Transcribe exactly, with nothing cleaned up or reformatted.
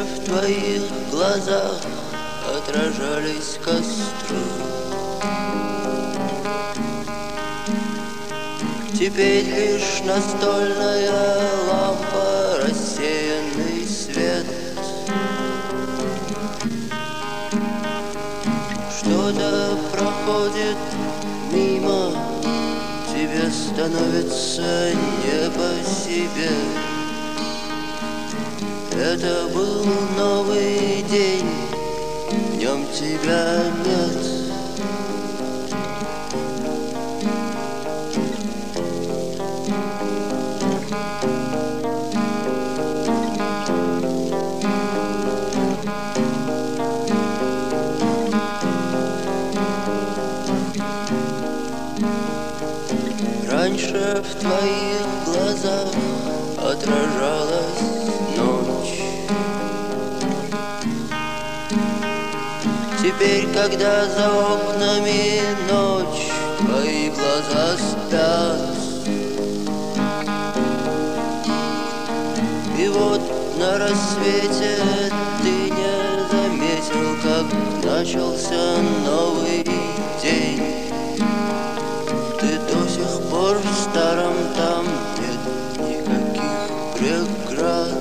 в твоих глазах отражались костры. Теперь лишь настольная лампа, рассеянный свет. Что-то проходит мимо, тебе становится не по себе. Это был новый день, в нем тебя нет. Раньше в твоих глазах отражалась ночь. Теперь, когда за окнами ночь, твои глаза спят. И вот на рассвете ты не заметил, как начался новый день. Ты до сих пор в старом, там нет никаких преград.